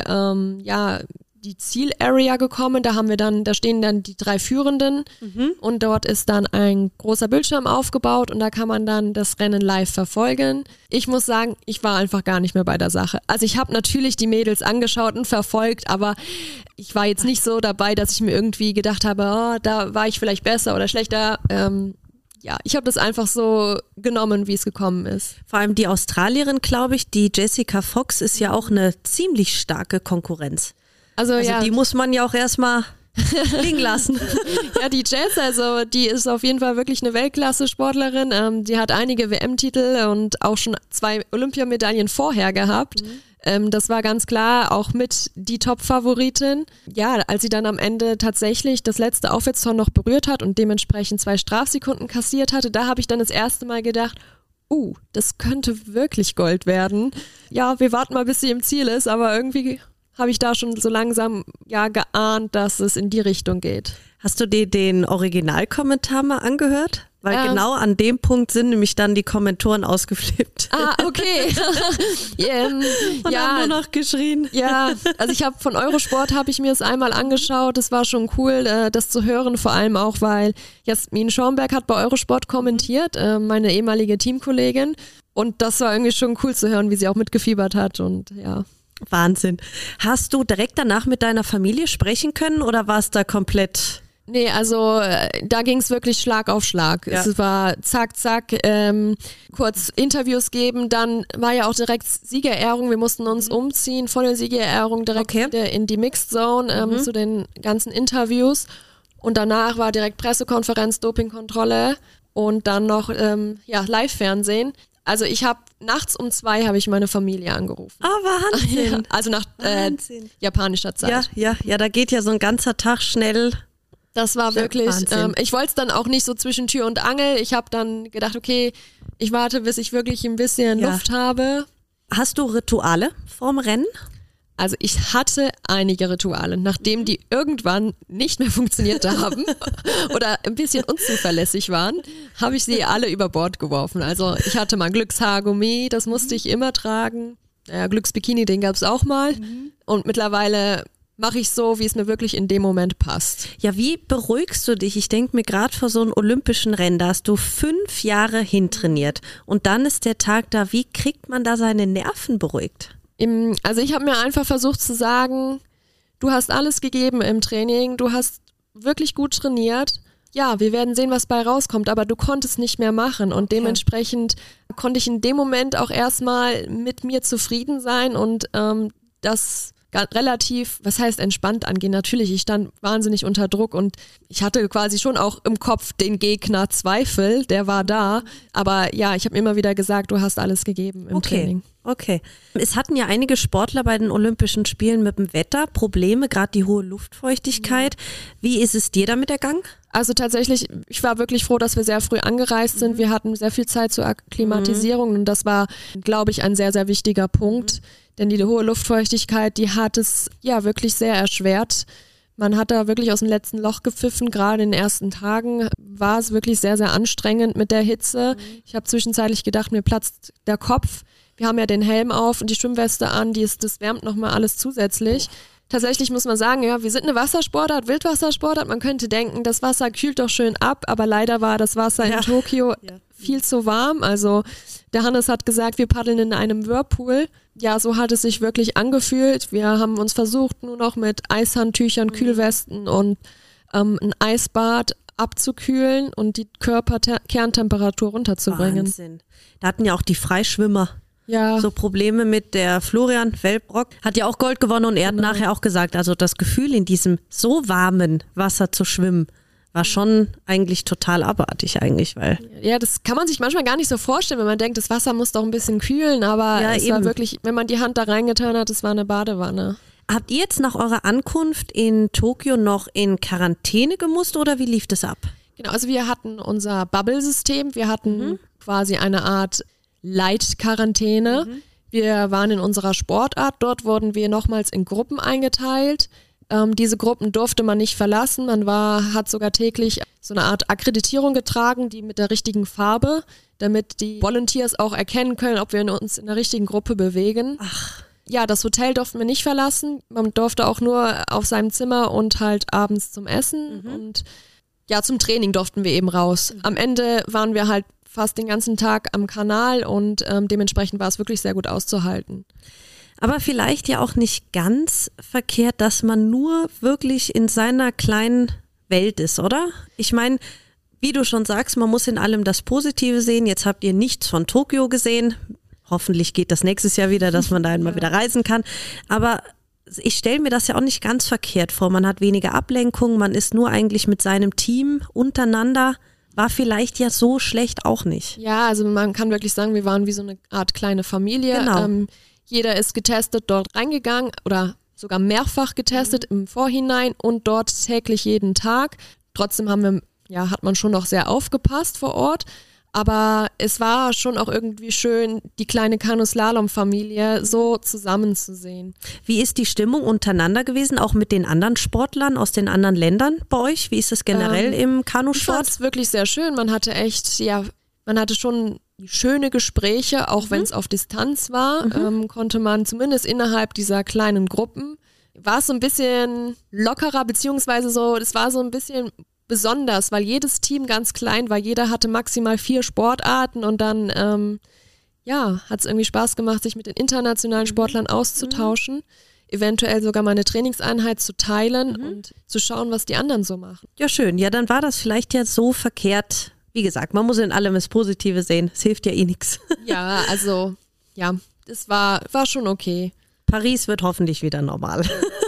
Zielarea gekommen. Da stehen dann die 3 Führenden und dort ist dann ein großer Bildschirm aufgebaut und da kann man dann das Rennen live verfolgen. Ich muss sagen, ich war einfach gar nicht mehr bei der Sache. Also ich habe natürlich die Mädels angeschaut und verfolgt, aber ich war jetzt nicht so dabei, dass ich mir irgendwie gedacht habe, da war ich vielleicht besser oder schlechter. Ich habe das einfach so genommen, wie es gekommen ist. Vor allem die Australierin, glaube ich, die Jessica Fox ist ja auch eine ziemlich starke Konkurrenz. Also die muss man ja auch erstmal liegen lassen. Ja, die Jess, also die ist auf jeden Fall wirklich eine Weltklasse-Sportlerin. Die hat einige WM-Titel und auch schon 2 Olympiamedaillen vorher gehabt. Das war ganz klar auch mit die Top-Favoritin. Ja, als sie dann am Ende tatsächlich das letzte Aufwärtshorn noch berührt hat und dementsprechend 2 Strafsekunden kassiert hatte, da habe ich dann das erste Mal gedacht, das könnte wirklich Gold werden. Ja, wir warten mal, bis sie im Ziel ist, aber irgendwie habe ich da schon so langsam geahnt, dass es in die Richtung geht. Hast du dir den Originalkommentar mal angehört? Weil genau an dem Punkt sind nämlich dann die Kommentatoren ausgeflippt. Okay. Und haben nur noch geschrien. Ja, also von Eurosport habe ich mir es einmal angeschaut. Das war schon cool, das zu hören, vor allem auch, weil Jasmin Schornberg hat bei Eurosport kommentiert, meine ehemalige Teamkollegin. Und das war irgendwie schon cool zu hören, wie sie auch mitgefiebert hat und ja. Wahnsinn. Hast du direkt danach mit deiner Familie sprechen können oder war es da komplett... Nee, also da ging es wirklich Schlag auf Schlag. Ja. Es war zack, zack, kurz Interviews geben, dann war ja auch direkt Siegerehrung. Wir mussten uns umziehen von der Siegerehrung direkt wieder in die Mixed Zone zu den ganzen Interviews. Und danach war direkt Pressekonferenz, Dopingkontrolle und dann noch Live-Fernsehen. Also ich habe nachts um 2 habe ich meine Familie angerufen. Wahnsinn. Ja, also nach japanischer Zeit. Ja, da geht ja so ein ganzer Tag schnell. Das war wirklich, ich wollte es dann auch nicht so zwischen Tür und Angel. Ich habe dann gedacht, okay, ich warte, bis ich wirklich ein bisschen Luft habe. Hast du Rituale vorm Rennen? Also ich hatte einige Rituale, nachdem die irgendwann nicht mehr funktioniert haben oder ein bisschen unzuverlässig waren, habe ich sie alle über Bord geworfen. Also ich hatte mein Glückshaargummi, das musste ich immer tragen. Glücksbikini, den gab es auch mal. Und mittlerweile mache ich so, wie es mir wirklich in dem Moment passt. Ja, wie beruhigst du dich? Ich denke mir gerade vor so einem olympischen Rennen, da hast du 5 Jahre hintrainiert und dann ist der Tag da. Wie kriegt man da seine Nerven beruhigt? Also ich habe mir einfach versucht zu sagen, du hast alles gegeben im Training, du hast wirklich gut trainiert. Ja, wir werden sehen, was bei rauskommt, aber du konntest nicht mehr machen und dementsprechend konnte ich in dem Moment auch erstmal mit mir zufrieden sein und das relativ, was heißt entspannt angehen. Natürlich, ich stand wahnsinnig unter Druck und ich hatte quasi schon auch im Kopf den Gegner Zweifel, der war da. Aber ja, ich habe immer wieder gesagt, du hast alles gegeben im Training. Okay. Es hatten ja einige Sportler bei den Olympischen Spielen mit dem Wetter Probleme, gerade die hohe Luftfeuchtigkeit. Wie ist es dir damit ergangen? Also tatsächlich, ich war wirklich froh, dass wir sehr früh angereist sind. Wir hatten sehr viel Zeit zur Akklimatisierung und das war, glaube ich, ein sehr, sehr wichtiger Punkt. Denn die hohe Luftfeuchtigkeit, die hat es ja wirklich sehr erschwert. Man hat da wirklich aus dem letzten Loch gepfiffen. Gerade in den ersten Tagen war es wirklich sehr, sehr anstrengend mit der Hitze. Ich habe zwischenzeitlich gedacht, mir platzt der Kopf. Wir haben ja den Helm auf und die Schwimmweste an, das wärmt nochmal alles zusätzlich. Tatsächlich muss man sagen, ja, wir sind eine Wassersportart, Wildwassersportart. Man könnte denken, das Wasser kühlt doch schön ab, aber leider war das Wasser in Tokio viel zu warm. Also der Hannes hat gesagt, wir paddeln in einem Whirlpool. Ja, so hat es sich wirklich angefühlt. Wir haben uns versucht, nur noch mit Eishandtüchern, Kühlwesten und ein Eisbad abzukühlen und die Körperkerntemperatur runterzubringen. Wahnsinn. Da hatten ja auch die Freischwimmer so Probleme mit. Der Florian Welbrock hat ja auch Gold gewonnen und er hat nachher auch gesagt, also das Gefühl in diesem so warmen Wasser zu schwimmen, war schon eigentlich total abartig eigentlich, weil... Ja, das kann man sich manchmal gar nicht so vorstellen, wenn man denkt, das Wasser muss doch ein bisschen kühlen, aber es war wirklich, wenn man die Hand da reingetan hat, es war eine Badewanne. Habt ihr jetzt nach eurer Ankunft in Tokio noch in Quarantäne gemusst oder wie lief das ab? Genau, also wir hatten unser Bubble-System, wir hatten quasi eine Art Light-Quarantäne. Wir waren in unserer Sportart, dort wurden wir nochmals in Gruppen eingeteilt. Diese Gruppen durfte man nicht verlassen, hat sogar täglich so eine Art Akkreditierung getragen, die mit der richtigen Farbe, damit die Volunteers auch erkennen können, ob wir uns in der richtigen Gruppe bewegen. Ach. Ja, das Hotel durften wir nicht verlassen, man durfte auch nur auf seinem Zimmer und halt abends zum Essen und ja, zum Training durften wir eben raus. Am Ende waren wir halt fast den ganzen Tag am Kanal und dementsprechend war es wirklich sehr gut auszuhalten. Aber vielleicht ja auch nicht ganz verkehrt, dass man nur wirklich in seiner kleinen Welt ist, oder? Ich meine, wie du schon sagst, man muss in allem das Positive sehen. Jetzt habt ihr nichts von Tokio gesehen. Hoffentlich geht das nächstes Jahr wieder, dass man da einmal wieder reisen kann. Aber ich stelle mir das ja auch nicht ganz verkehrt vor. Man hat weniger Ablenkung, man ist nur eigentlich mit seinem Team untereinander. War vielleicht ja so schlecht auch nicht. Ja, also man kann wirklich sagen, wir waren wie so eine Art kleine Familie. Genau. Jeder ist getestet dort reingegangen oder sogar mehrfach getestet im Vorhinein und dort täglich jeden Tag. Trotzdem hat man schon noch sehr aufgepasst vor Ort. Aber es war schon auch irgendwie schön, die kleine Kanu-Slalom-Familie so zusammenzusehen. Wie ist die Stimmung untereinander gewesen, auch mit den anderen Sportlern aus den anderen Ländern bei euch? Wie ist es generell im Kanusport? Ich fand es wirklich sehr schön. Man hatte schon schöne Gespräche, auch wenn es auf Distanz war, konnte man zumindest innerhalb dieser kleinen Gruppen, war es so ein bisschen lockerer, beziehungsweise es war so ein bisschen besonders, weil jedes Team ganz klein war, jeder hatte maximal 4 Sportarten und dann hat es irgendwie Spaß gemacht, sich mit den internationalen Sportlern auszutauschen, eventuell sogar mal eine Trainingseinheit zu teilen und zu schauen, was die anderen so machen. Ja, schön. Ja, dann war das vielleicht ja so verkehrt. Wie gesagt, man muss in allem das Positive sehen. Es hilft ja eh nichts. Ja, also, das war schon okay. Paris wird hoffentlich wieder normal.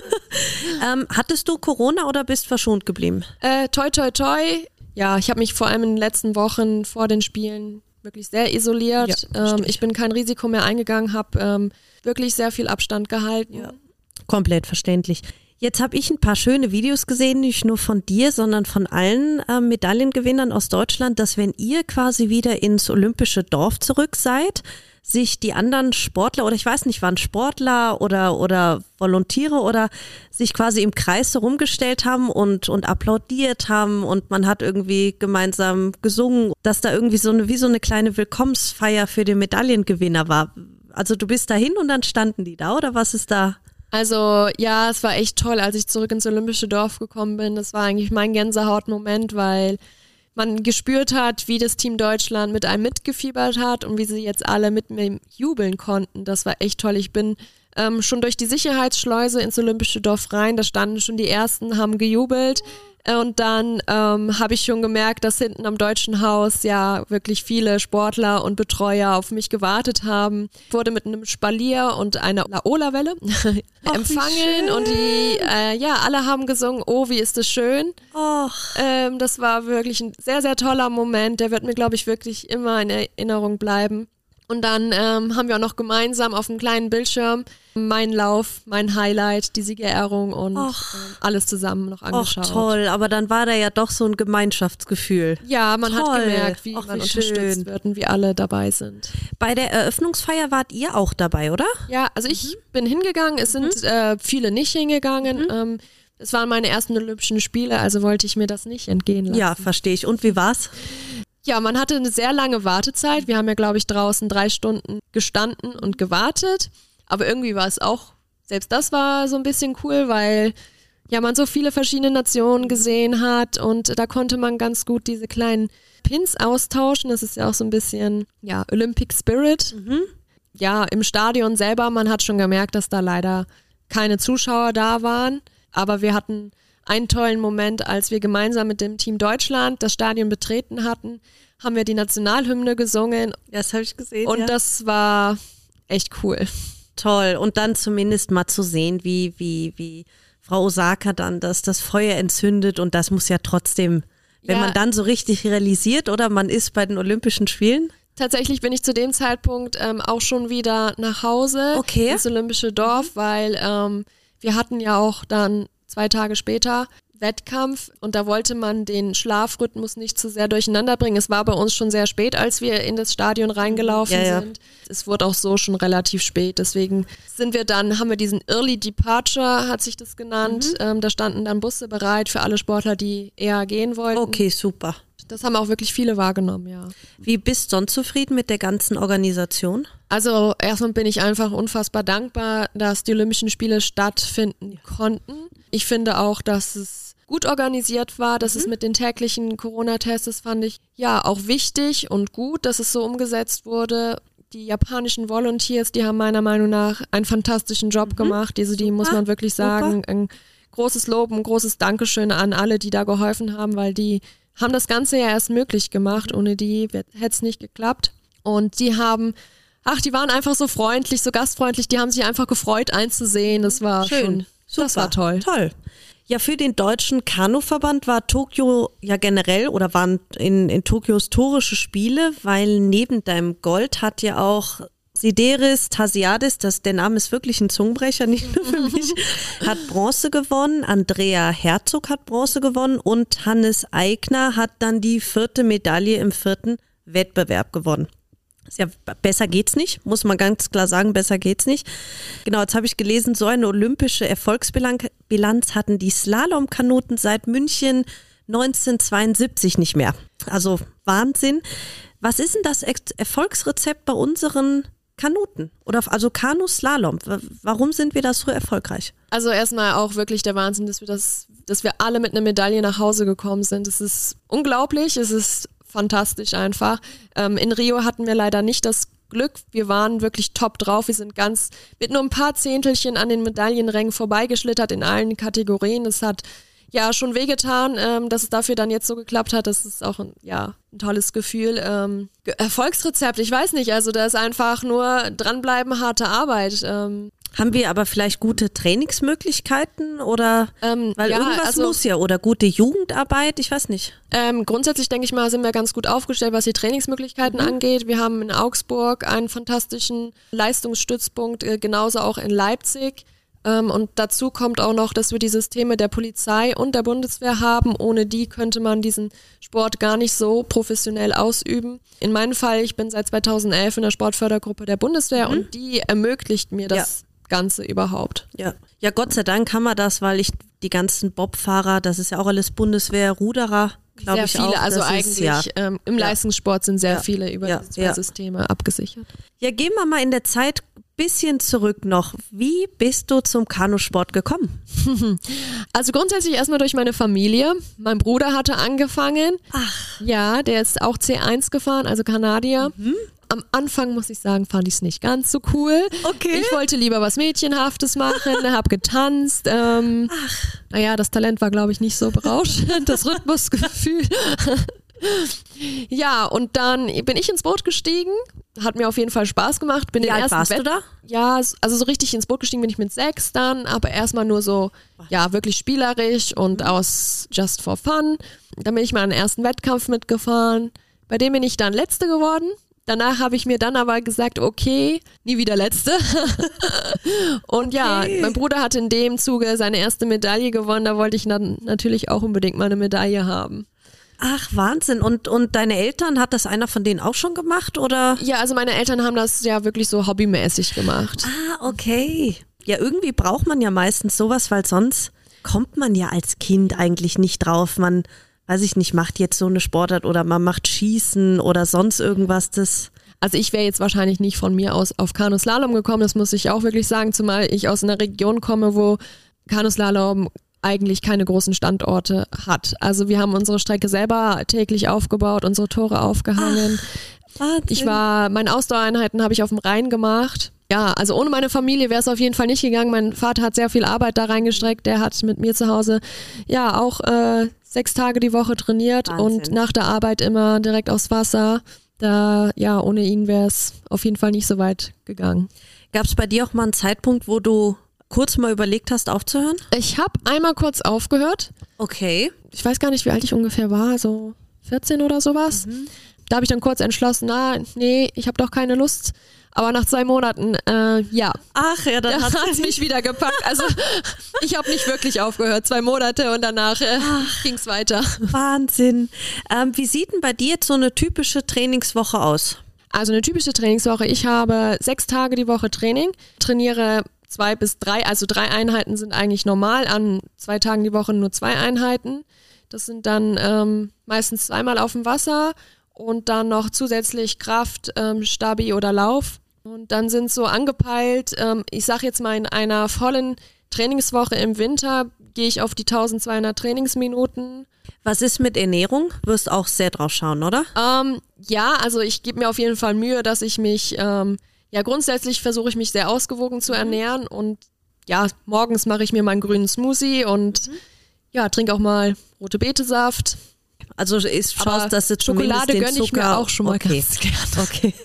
Hattest du Corona oder bist verschont geblieben? Toi, toi, toi. Ja, ich habe mich vor allem in den letzten Wochen vor den Spielen wirklich sehr isoliert. Ja, ich bin kein Risiko mehr eingegangen, habe wirklich sehr viel Abstand gehalten. Ja. Komplett verständlich. Jetzt habe ich ein paar schöne Videos gesehen, nicht nur von dir, sondern von allen Medaillengewinnern aus Deutschland, dass wenn ihr quasi wieder ins olympische Dorf zurück seid, sich die anderen Sportler oder ich weiß nicht, waren Sportler oder Volontiere oder sich quasi im Kreis so rumgestellt haben und applaudiert haben und man hat irgendwie gemeinsam gesungen, dass da irgendwie wie so eine kleine Willkommensfeier für den Medaillengewinner war. Also du bist dahin und dann standen die da oder was ist da? Also ja, es war echt toll, als ich zurück ins olympische Dorf gekommen bin. Das war eigentlich mein Gänsehautmoment, weil man gespürt hat, wie das Team Deutschland mit einem mitgefiebert hat und wie sie jetzt alle mit mir jubeln konnten. Das war echt toll. Ich bin schon durch die Sicherheitsschleuse ins olympische Dorf rein, da standen schon die Ersten, haben gejubelt. Und dann habe ich schon gemerkt, dass hinten am Deutschen Haus ja wirklich viele Sportler und Betreuer auf mich gewartet haben. Ich wurde mit einem Spalier und einer Laola-Welle empfangen und die alle haben gesungen, oh, wie ist das schön. Das war wirklich ein sehr, sehr toller Moment. Der wird mir, glaube ich, wirklich immer in Erinnerung bleiben. Und dann haben wir auch noch gemeinsam auf einem kleinen Bildschirm meinen Lauf, mein Highlight, die Siegerehrung und alles zusammen noch angeschaut. Toll, aber dann war da ja doch so ein Gemeinschaftsgefühl. Ja, man hat gemerkt, wie man unterstützt wird und wie alle dabei sind. Bei der Eröffnungsfeier wart ihr auch dabei, oder? Ja, also ich bin hingegangen, es sind viele nicht hingegangen. Es waren meine ersten Olympischen Spiele, also wollte ich mir das nicht entgehen lassen. Ja, verstehe ich. Und wie war's? Ja, man hatte eine sehr lange Wartezeit. Wir haben ja, glaube ich, draußen 3 Stunden gestanden und gewartet. Aber irgendwie war es auch, selbst das war so ein bisschen cool, weil ja man so viele verschiedene Nationen gesehen hat und da konnte man ganz gut diese kleinen Pins austauschen. Das ist ja auch so ein bisschen, ja, Olympic Spirit. Ja, im Stadion selber, man hat schon gemerkt, dass da leider keine Zuschauer da waren. Aber wir hatten einen tollen Moment, als wir gemeinsam mit dem Team Deutschland das Stadion betreten hatten, haben wir die Nationalhymne gesungen. Das habe ich gesehen. Und das war echt cool. Toll. Und dann zumindest mal zu sehen, wie Frau Osaka dann das Feuer entzündet. Und das muss ja trotzdem, wenn man dann so richtig realisiert, oder man ist bei den Olympischen Spielen. Tatsächlich bin ich zu dem Zeitpunkt auch schon wieder nach Hause ins Olympische Dorf, weil wir hatten ja auch dann 2 Tage später Wettkampf und da wollte man den Schlafrhythmus nicht zu sehr durcheinander bringen. Es war bei uns schon sehr spät, als wir in das Stadion reingelaufen sind. Es wurde auch so schon relativ spät, deswegen haben wir diesen Early Departure, hat sich das genannt. Da standen dann Busse bereit für alle Sportler, die eher gehen wollten. Okay, super. Das haben auch wirklich viele wahrgenommen, ja. Wie bist du sonst zufrieden mit der ganzen Organisation? Also erstmal bin ich einfach unfassbar dankbar, dass die Olympischen Spiele stattfinden konnten. Ich finde auch, dass es gut organisiert war, dass es mit den täglichen Corona-Tests, das fand ich ja auch wichtig und gut, dass es so umgesetzt wurde. Die japanischen Volunteers, die haben meiner Meinung nach einen fantastischen Job gemacht. Also die muss man wirklich sagen, ein großes Lob, ein großes Dankeschön an alle, die da geholfen haben, weil die haben das Ganze ja erst möglich gemacht. Ohne die hätte es nicht geklappt. Und die waren einfach so freundlich, so gastfreundlich. Die haben sich einfach gefreut, einzusehen. Das war schön. Super. Das war toll. Toll. Ja, für den Deutschen Kanuverband war Tokio ja generell oder waren in Tokio historische Spiele, weil neben deinem Gold hat ja auch Sideris Tasiadis, der Name ist wirklich ein Zungenbrecher, nicht nur für mich, hat Bronze gewonnen, Andrea Herzog hat Bronze gewonnen und Hannes Eigner hat dann die 4. Medaille im 4. Wettbewerb gewonnen. Ja, besser geht's nicht, muss man ganz klar sagen, besser geht's nicht. Genau, jetzt habe ich gelesen, so eine olympische Erfolgsbilanz hatten die Slalomkanuten seit München 1972 nicht mehr. Also Wahnsinn. Was ist denn das Erfolgsrezept bei unseren Kanuten also Kanu-Slalom? Warum sind wir da so erfolgreich? Also erstmal auch wirklich der Wahnsinn, dass wir alle mit einer Medaille nach Hause gekommen sind. Es ist unglaublich, es ist fantastisch einfach. In Rio hatten wir leider nicht das Glück. Wir waren wirklich top drauf. Wir sind mit nur ein paar Zehntelchen an den Medaillenrängen vorbeigeschlittert in allen Kategorien. Das hat ja schon wehgetan, dass es dafür dann jetzt so geklappt hat. Das ist auch ein tolles Gefühl. Erfolgsrezept, ich weiß nicht. Also da ist einfach nur dranbleiben, harte Arbeit. Haben wir aber vielleicht gute Trainingsmöglichkeiten oder weil irgendwas muss ja oder gute Jugendarbeit, ich weiß nicht. Grundsätzlich denke ich mal, sind wir ganz gut aufgestellt, was die Trainingsmöglichkeiten angeht. Wir haben in Augsburg einen fantastischen Leistungsstützpunkt, genauso auch in Leipzig. Und dazu kommt auch noch, dass wir die Systeme der Polizei und der Bundeswehr haben. Ohne die könnte man diesen Sport gar nicht so professionell ausüben. In meinem Fall, ich bin seit 2011 in der Sportfördergruppe der Bundeswehr und die ermöglicht mir das Ganze überhaupt. Ja, Gott sei Dank haben wir das, weil die ganzen Bobfahrer, das ist ja auch alles Bundeswehr, Ruderer, glaube ich auch. Sehr viele, also eigentlich im Leistungssport sind sehr viele über diese zwei Systeme abgesichert. Ja, gehen wir mal in der Zeit bisschen zurück noch. Wie bist du zum Kanusport gekommen? Also grundsätzlich erstmal durch meine Familie. Mein Bruder hatte angefangen. Ach. Ja, der ist auch C1 gefahren, also Kanadier. Am Anfang, muss ich sagen, fand ich es nicht ganz so cool. Okay. Ich wollte lieber was Mädchenhaftes machen, habe getanzt. Naja, das Talent war, glaube ich, nicht so berauschend, das Rhythmusgefühl. Ja, und dann bin ich ins Boot gestiegen, hat mir auf jeden Fall Spaß gemacht. Wie alt warst du da? Ja, also so richtig ins Boot gestiegen bin ich mit 6 dann, aber erstmal nur so, wirklich spielerisch und aus just for fun. Dann bin ich mal einen ersten Wettkampf mitgefahren, bei dem bin ich dann Letzte geworden. Danach habe ich mir dann aber gesagt, okay, nie wieder letzte. Und ja, mein Bruder hat in dem Zuge seine erste Medaille gewonnen. Da wollte ich dann natürlich auch unbedingt mal eine Medaille haben. Ach, Wahnsinn. Und deine Eltern, hat das einer von denen auch schon gemacht, oder? Ja, also meine Eltern haben das ja wirklich so hobbymäßig gemacht. Ah, okay. Ja, irgendwie braucht man ja meistens sowas, weil sonst kommt man ja als Kind eigentlich nicht drauf. Man, weiß ich nicht, macht jetzt so eine Sportart oder man macht Schießen oder sonst irgendwas. Also ich wäre jetzt wahrscheinlich nicht von mir aus auf Kanuslalom gekommen, das muss ich auch wirklich sagen, zumal ich aus einer Region komme, wo Kanuslalom eigentlich keine großen Standorte hat. Also wir haben unsere Strecke selber täglich aufgebaut, unsere Tore aufgehangen. Meine Ausdauereinheiten habe ich auf dem Rhein gemacht. Ja, also ohne meine Familie wäre es auf jeden Fall nicht gegangen. Mein Vater hat sehr viel Arbeit da reingestreckt. Der hat mit mir zu Hause ja auch 6 Tage die Woche trainiert. Wahnsinn. Und nach der Arbeit immer direkt aufs Wasser. Ja, ohne ihn wäre es auf jeden Fall nicht so weit gegangen. Gab es bei dir auch mal einen Zeitpunkt, wo du kurz mal überlegt hast, aufzuhören? Ich habe einmal kurz aufgehört. Okay. Ich weiß gar nicht, wie alt ich ungefähr war, so 14 oder sowas. Mhm. Da habe ich dann kurz entschlossen, nee, ich habe doch keine Lust. Aber nach 2 Monaten, ja. Ach ja, dann hat es mich wieder gepackt. Also ich habe nicht wirklich aufgehört, 2 Monate und danach ging es weiter. Wahnsinn. Wie sieht denn bei dir jetzt so eine typische Trainingswoche aus? Also eine typische Trainingswoche, ich habe 6 Tage die Woche Training, trainiere 2 bis 3, also 3 Einheiten sind eigentlich normal, an 2 Tagen die Woche nur 2 Einheiten. Das sind dann meistens 2-mal auf dem Wasser und dann noch zusätzlich Kraft, Stabi oder Lauf. Und dann sind so angepeilt, ich sage jetzt mal in einer vollen Trainingswoche im Winter gehe ich auf die 1200 Trainingsminuten. Was ist mit Ernährung? Wirst auch sehr drauf schauen, oder? Ja, also ich gebe mir auf jeden Fall Mühe, dass ich mich, grundsätzlich versuche ich mich sehr ausgewogen zu ernähren und ja, morgens mache ich mir meinen grünen Smoothie und trinke auch mal rote Betesaft. Also schaust, dass du Schokolade den gönne ich Zucker mir auch schon mal ganz gerne. Okay.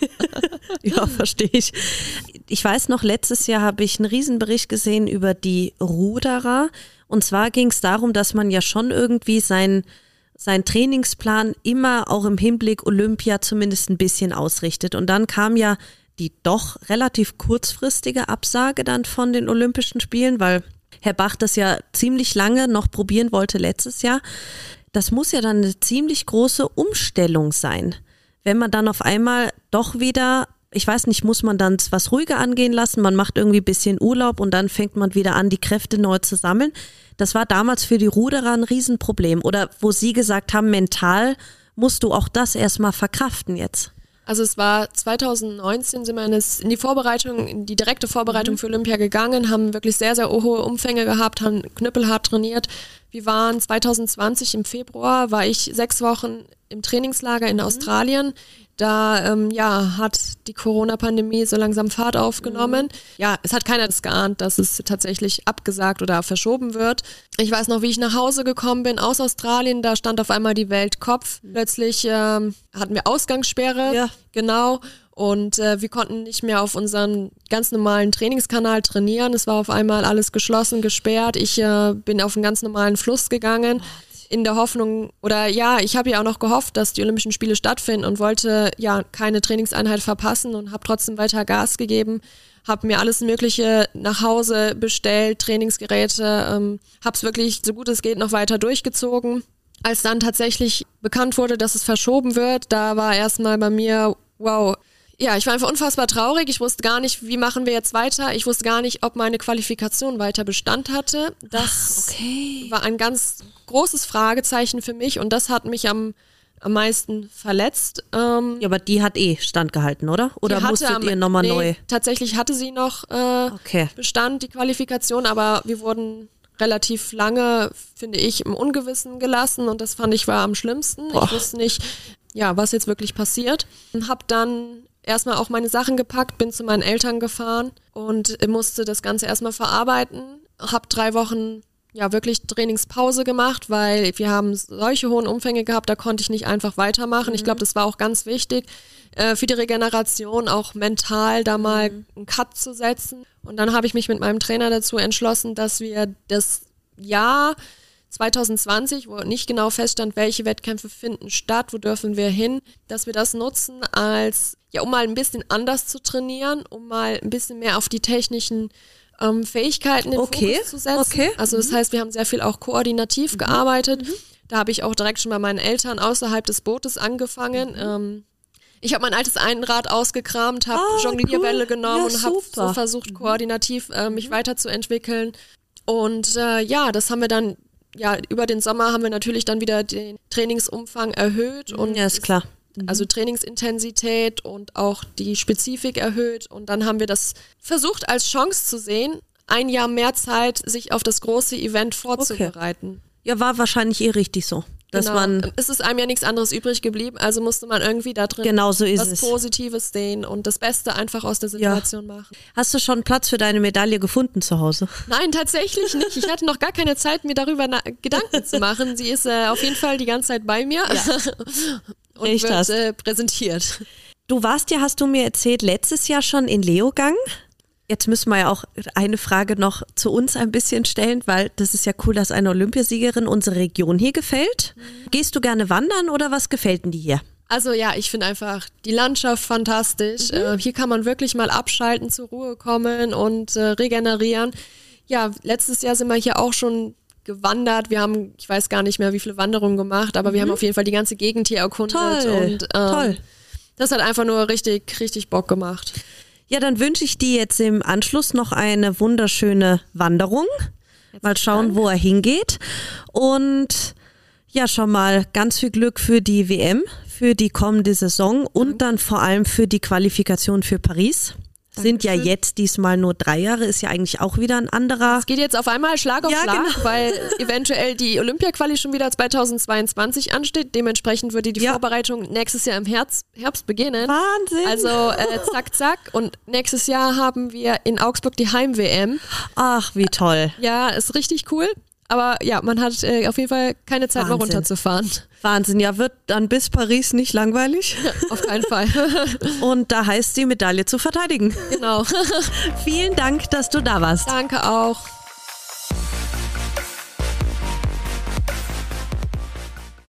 Ja, verstehe ich. Ich weiß noch, letztes Jahr habe ich einen Riesenbericht gesehen über die Ruderer. Und zwar ging es darum, dass man ja schon irgendwie seinen Trainingsplan immer auch im Hinblick Olympia zumindest ein bisschen ausrichtet. Und dann kam ja die doch relativ kurzfristige Absage dann von den Olympischen Spielen, weil Herr Bach das ja ziemlich lange noch probieren wollte letztes Jahr. Das muss ja dann eine ziemlich große Umstellung sein, wenn man dann auf einmal doch wieder, ich weiß nicht, muss man dann was ruhiger angehen lassen, man macht irgendwie ein bisschen Urlaub und dann fängt man wieder an, die Kräfte neu zu sammeln. Das war damals für die Ruderer ein Riesenproblem oder wo Sie gesagt haben, mental musst du auch das erstmal verkraften jetzt. Also es war 2019, sind wir in die Vorbereitung, in die direkte Vorbereitung für Olympia gegangen, haben wirklich sehr, sehr hohe Umfänge gehabt, haben knüppelhart trainiert. Wir waren 2020 im Februar, war ich 6 Wochen im Trainingslager in Australien. Da hat die Corona-Pandemie so langsam Fahrt aufgenommen. Ja, es hat keiner das geahnt, dass es tatsächlich abgesagt oder verschoben wird. Ich weiß noch, wie ich nach Hause gekommen bin aus Australien, da stand auf einmal die Welt Kopf. Plötzlich hatten wir Ausgangssperre, ja. Genau. Und wir konnten nicht mehr auf unseren ganz normalen Trainingskanal trainieren. Es war auf einmal alles geschlossen, gesperrt. Ich bin auf einen ganz normalen Fluss gegangen. In der Hoffnung, ich habe ja auch noch gehofft, dass die Olympischen Spiele stattfinden und wollte ja keine Trainingseinheit verpassen und habe trotzdem weiter Gas gegeben, habe mir alles Mögliche nach Hause bestellt, Trainingsgeräte, habe es wirklich so gut es geht noch weiter durchgezogen. Als dann tatsächlich bekannt wurde, dass es verschoben wird, da war erstmal bei mir, wow. Ja, ich war einfach unfassbar traurig. Ich wusste gar nicht, wie machen wir jetzt weiter. Ich wusste gar nicht, ob meine Qualifikation weiter Bestand hatte. Das war ein ganz großes Fragezeichen für mich und das hat mich am meisten verletzt. Ja, aber die hat standgehalten, oder? Oder musstet ihr nochmal neu? Tatsächlich hatte sie noch Bestand, die Qualifikation, aber wir wurden relativ lange, finde ich, im Ungewissen gelassen und das fand ich war am schlimmsten. Ich wusste nicht, was jetzt wirklich passiert. Habe dann erstmal auch meine Sachen gepackt, bin zu meinen Eltern gefahren und musste das Ganze erstmal verarbeiten. Habe 3 Wochen wirklich Trainingspause gemacht, weil wir haben solche hohen Umfänge gehabt, da konnte ich nicht einfach weitermachen. Ich glaube, das war auch ganz wichtig für die Regeneration, auch mental da mal einen Cut zu setzen. Und dann habe ich mich mit meinem Trainer dazu entschlossen, dass wir das Jahr 2020, wo nicht genau feststand, welche Wettkämpfe finden statt, wo dürfen wir hin, dass wir das nutzen um mal ein bisschen anders zu trainieren, um mal ein bisschen mehr auf die technischen Fähigkeiten in Fokus zu setzen. Okay. Also das heißt, wir haben sehr viel auch koordinativ gearbeitet. Da habe ich auch direkt schon bei meinen Eltern außerhalb des Bootes angefangen. Ich habe mein altes Einrad ausgekramt, habe Jonglierbälle genommen und habe so versucht, koordinativ mich weiterzuentwickeln. Und das haben wir dann, über den Sommer haben wir natürlich dann wieder den Trainingsumfang erhöht. Und ja, ist klar. Also Trainingsintensität und auch die Spezifik erhöht. Und dann haben wir das versucht als Chance zu sehen, ein Jahr mehr Zeit, sich auf das große Event vorzubereiten. Ja, war wahrscheinlich richtig so. Dass man es ist einem ja nichts anderes übrig geblieben, also musste man irgendwie da drin was Positives sehen und das Beste einfach aus der Situation machen. Hast du schon Platz für deine Medaille gefunden zu Hause? Nein, tatsächlich nicht. Ich hatte noch gar keine Zeit, mir darüber Gedanken zu machen. Sie ist auf jeden Fall die ganze Zeit bei mir und wird präsentiert. Du warst ja, hast du mir erzählt, letztes Jahr schon in Leogang. Jetzt müssen wir ja auch eine Frage noch zu uns ein bisschen stellen, weil das ist ja cool, dass eine Olympiasiegerin unsere Region hier gefällt. Gehst du gerne wandern oder was gefällt denn dir hier? Also ja, ich finde einfach die Landschaft fantastisch. Hier kann man wirklich mal abschalten, zur Ruhe kommen und regenerieren. Ja, letztes Jahr sind wir hier auch schon gewandert. Wir haben, ich weiß gar nicht mehr, wie viele Wanderungen gemacht, aber wir haben auf jeden Fall die ganze Gegend hier erkundet. Toll. Das hat einfach nur richtig, richtig Bock gemacht. Ja, dann wünsche ich dir jetzt im Anschluss noch eine wunderschöne Wanderung. Mal schauen, wo er hingeht. Und ja, schon mal ganz viel Glück für die WM, für die kommende Saison und dann vor allem für die Qualifikation für Paris. Sind ja jetzt diesmal nur 3 Jahre, ist ja eigentlich auch wieder ein anderer. Es geht jetzt auf einmal Schlag auf Schlag, genau. Weil eventuell die Olympia-Quali schon wieder 2022 ansteht. Dementsprechend würde die Vorbereitung nächstes Jahr im Herbst beginnen. Wahnsinn! Also zack, zack. Und nächstes Jahr haben wir in Augsburg die Heim-WM. Ach, wie toll. Ja, ist richtig cool. Aber ja, man hat auf jeden Fall keine Zeit, mal runterzufahren. Wahnsinn, ja, wird dann bis Paris nicht langweilig? Auf keinen Fall. Und da heißt die Medaille zu verteidigen. Genau. Vielen Dank, dass du da warst. Danke auch.